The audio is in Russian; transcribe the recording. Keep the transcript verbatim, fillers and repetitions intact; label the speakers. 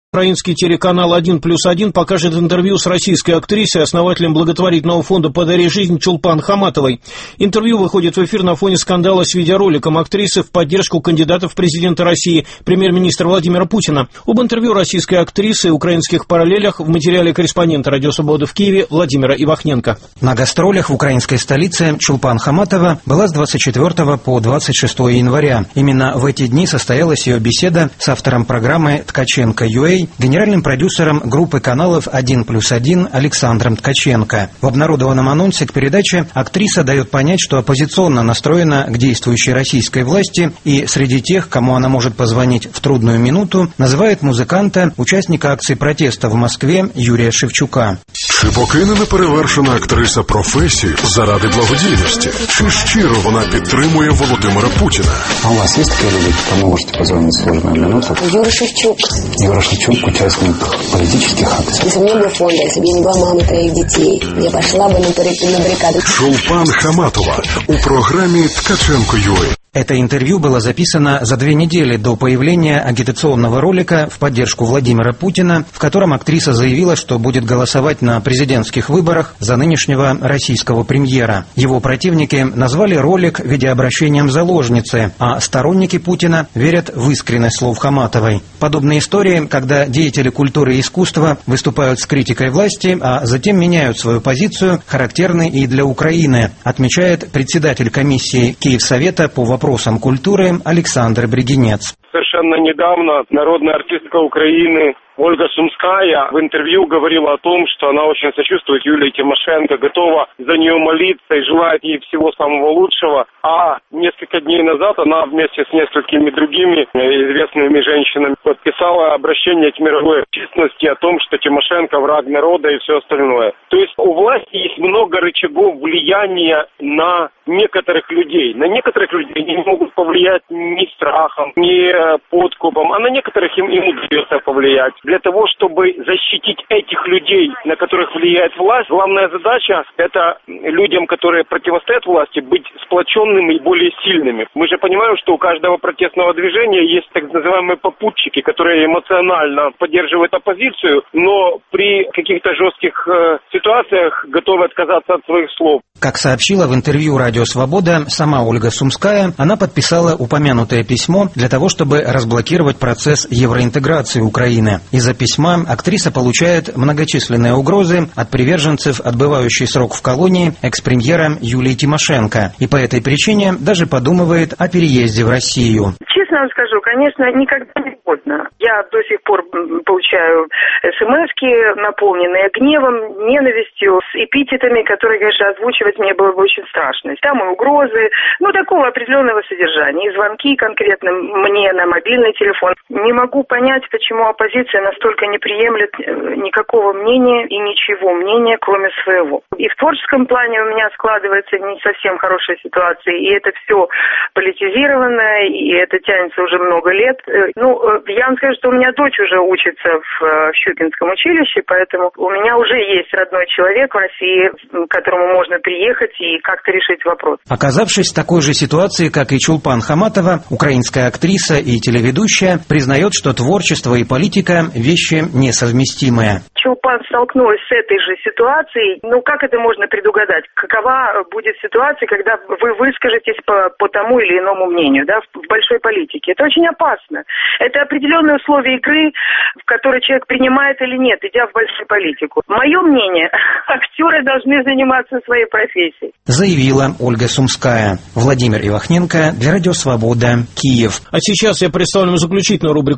Speaker 1: Украинский телеканал один плюс один покажет интервью с российской актрисой, основателем благотворительного фонда «Подари жизнь» Чулпан Хаматовой. Интервью выходит в эфир на фоне скандала с видеороликом актрисы в поддержку кандидата в президенты России, премьер-министра Владимира Путина. Об интервью российской актрисы и украинских параллелях в материале корреспондента «Радио Свобода» в Киеве Владимира Ивахненко.
Speaker 2: На гастролях в украинской столице Чулпан Хаматова была с двадцать четвёртого по двадцать шестое января. Именно в эти дни состоялась ее беседа с автором программы «Ткаченко.ua», генеральным продюсером группы каналов один плюс один Александром Ткаченко. В обнародованном анонсе к передаче актриса дает понять, что оппозиционно настроена к действующей российской власти и среди тех, кому она может позвонить в трудную минуту, называет музыканта, участника акции протеста в Москве Юрия Шевчука.
Speaker 3: Чи покине неперевершена актриса професію заради благодійності? Чи щиро вона підтримує Володимира Путіна?
Speaker 4: А у вас есть такие люди, кому можете позвонить в сложную минуту?
Speaker 5: Юра Шевчук.
Speaker 4: Юра Шевчук, участник политических акций.
Speaker 5: Если бы не было фонда, если бы я не была мамой троих детей, я пошла бы на баррикады.
Speaker 3: Чулпан Хаматова у программе «Ткаченко.ua».
Speaker 2: Это интервью было записано за две недели до появления агитационного ролика в поддержку Владимира Путина, в котором актриса заявила, что будет голосовать на президентских выборах за нынешнего российского премьера. Его противники назвали ролик видеообращением заложницы, а сторонники Путина верят в искренность слов Хаматовой. Подобные истории, когда деятели культуры и искусства выступают с критикой власти, а затем меняют свою позицию, характерны и для Украины, отмечает председатель комиссии Киевсовета по вопросам вопросам культуры Александр Бригинец.
Speaker 6: Совершенно недавно народная артистка Украины Ольга Сумская в интервью говорила о том, что она очень сочувствует Юлии Тимошенко, готова за нее молиться и желает ей всего самого лучшего. А несколько дней назад она вместе с несколькими другими известными женщинами подписала обращение к мировой общественности о том, что Тимошенко враг народа и все остальное. То есть у власти есть много рычагов влияния на некоторых людей. На некоторых людей они не могут повлиять ни страхом, ни подкупом, а на некоторых им, им удается повлиять. Для того, чтобы защитить этих людей, на которых влияет власть, главная задача – это людям, которые противостоят власти, быть сплоченными и более сильными. Мы же понимаем, что у каждого протестного движения есть так называемые попутчики, которые эмоционально поддерживают оппозицию, но при каких-то жестких э, ситуациях готовы отказаться от своих слов.
Speaker 2: Как сообщила в интервью «Радио Свобода» сама Ольга Сумская, она подписала упомянутое письмо для того, чтобы разблокировать процесс евроинтеграции Украины. Из-за письма актриса получает многочисленные угрозы от приверженцев отбывающей срок в колонии экс-премьера Юлии Тимошенко. И по этой причине даже подумывает о переезде в Россию.
Speaker 7: Честно вам скажу, конечно, никогда не поздно. Я до сих пор получаю смс-ки, наполненные гневом, ненавистью, с эпитетами, которые, конечно, озвучивать мне было бы очень страшно. Там и угрозы, ну, такого определенного содержания. И звонки конкретно мне на мобильный телефон. Не могу понять, почему оппозиция настолько не приемлет никакого мнения и ничего мнения, кроме своего. И в творческом плане у меня складывается не совсем хорошая ситуация, и это все политизировано, и это тянется уже много лет. Ну, я вам скажу, что у меня дочь уже учится в Щукинском училище, поэтому у меня уже есть родной человек в России, к которому можно приехать и как-то решить вопрос.
Speaker 2: Оказавшись в такой же ситуации, как и Чулпан Хаматова, украинская актриса и телеведущая признает, что творчество и политика – вещи несовместимые.
Speaker 7: Чулпан столкнулась с этой же ситуацией. Ну, как это можно предугадать? Какова будет ситуация, когда вы выскажетесь по, по тому или иному мнению, да, в, в большой политике? Это очень опасно. Это определенные условия игры, в которые человек принимает или нет, идя в большую политику. Мое мнение, актеры должны заниматься своей профессией.
Speaker 2: Заявила Ольга Сумская. Владимир Ивахненко для Радио Свобода, Киев.
Speaker 1: А сейчас я представлю заключительную рубрику